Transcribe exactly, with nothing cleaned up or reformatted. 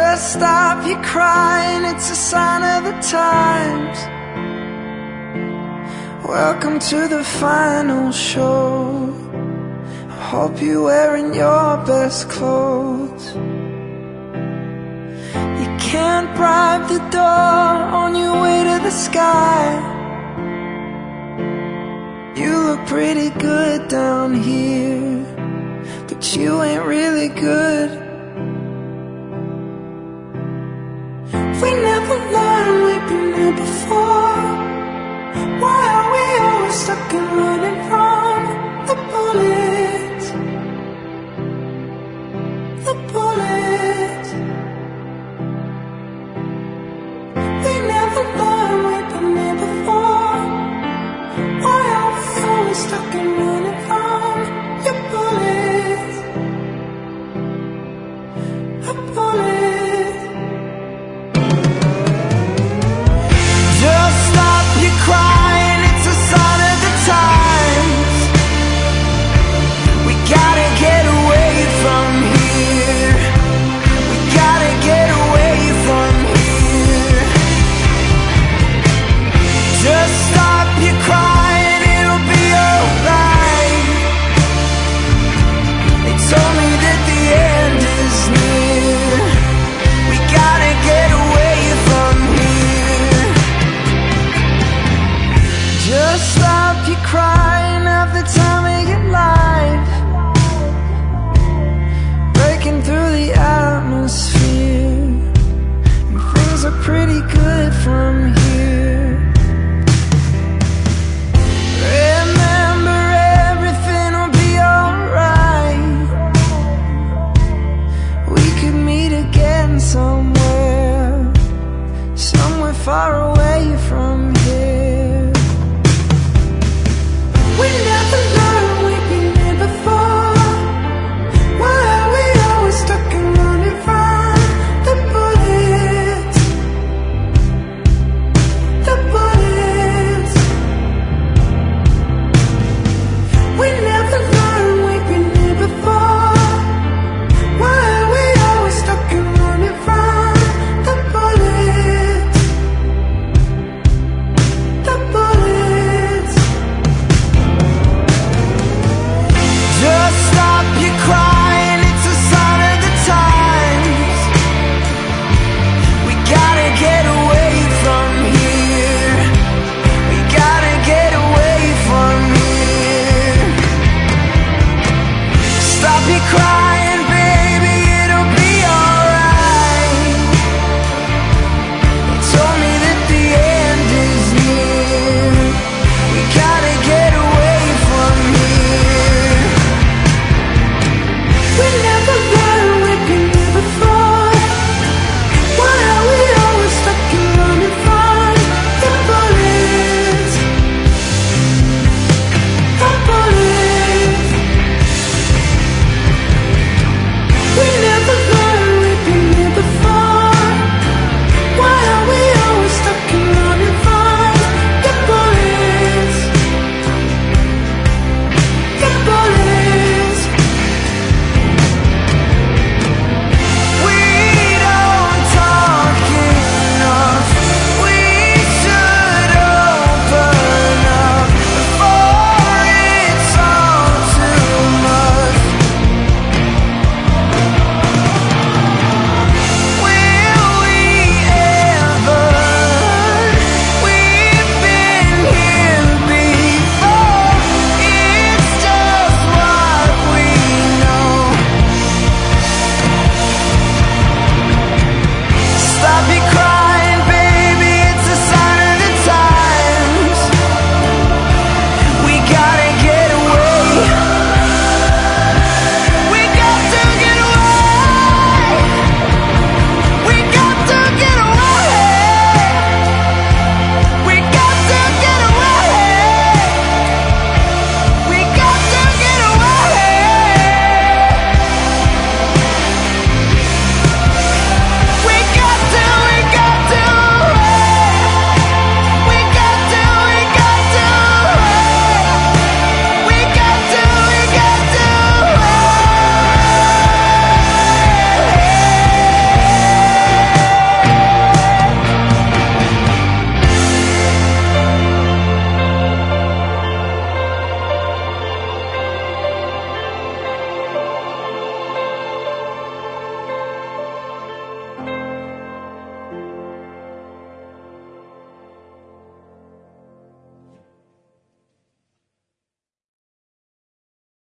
Just stop your crying, it's a sign of the times. Welcome to the final show. I hope you're wearing your best clothes. You can't bribe the door on your way to the sky. You look pretty good down here, but you ain't really good. We never learned, we've been here before. Why are we always stuck and running from the bullets? The bullets. We never learned, we've been here before. Why are we always stuck and running from your bullets? The bullets. Crying, it's a sign of the times. We gotta get away from here. We gotta get away from here. Just stop your crying, it'll be alright. They told me that the end is near. We gotta get away from here. Just stop your crying, have the time of your life. Breaking through the atmosphere, and things are pretty good from here. Remember, everything will be alright. We could meet again somewhere, somewhere far away.